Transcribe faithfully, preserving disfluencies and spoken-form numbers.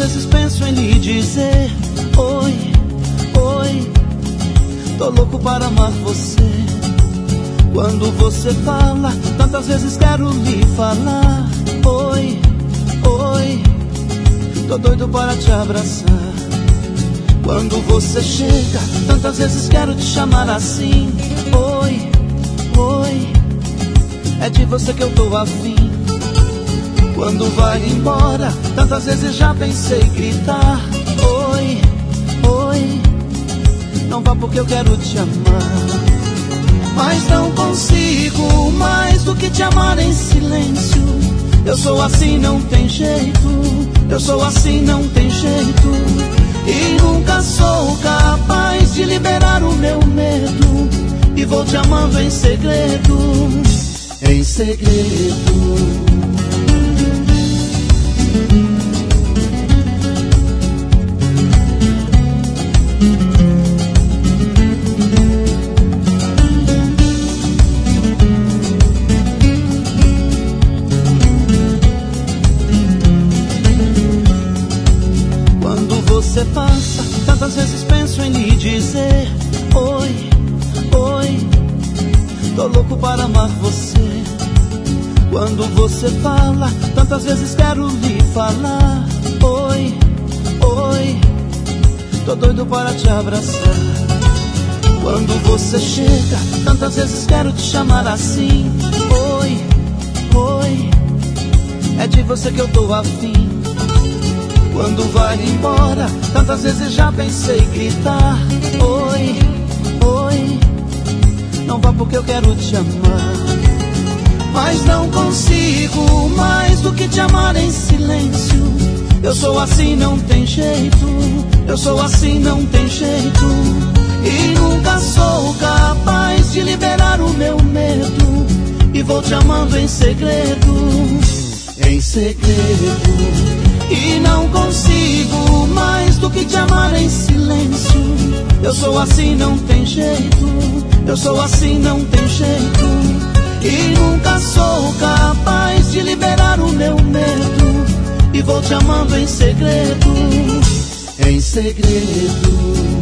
vezes penso em lhe dizer oi, oi, tô louco para amar você. Quando você fala, tantas vezes quero lhe falar oi, oi, tô doido para te abraçar. Quando você chega, tantas vezes quero te chamar assim oi, oi, é de você que eu tô afim. Quando vai embora, tantas vezes já pensei gritar oi, oi, não vá porque eu quero te amar. Mas não consigo mais do que te amar em silêncio. Eu sou assim, não tem jeito. Eu sou assim, não tem jeito. E nunca sou capaz de liberar o meu medo. E vou te amando em segredo, em segredo. Você passa, tantas vezes penso em lhe dizer oi, oi, tô louco para amar você. Quando você fala, tantas vezes quero lhe falar oi, oi, tô doido para te abraçar. Quando você chega, tantas vezes quero te chamar assim oi, oi, é de você que eu tô afim. Quando vai embora, tantas vezes já pensei gritar oi, oi, não vá porque eu quero te amar. Mas não consigo mais do que te amar em silêncio. Eu sou assim, não tem jeito. Eu sou assim, não tem jeito. E nunca sou capaz de liberar o meu medo. E vou te amando em segredo, em segredo. E não consigo mais do que te amar em silêncio. Eu sou assim, não tem jeito. Eu sou assim, não tem jeito. E nunca sou capaz de liberar o meu medo. E vou te amando em segredo, em segredo.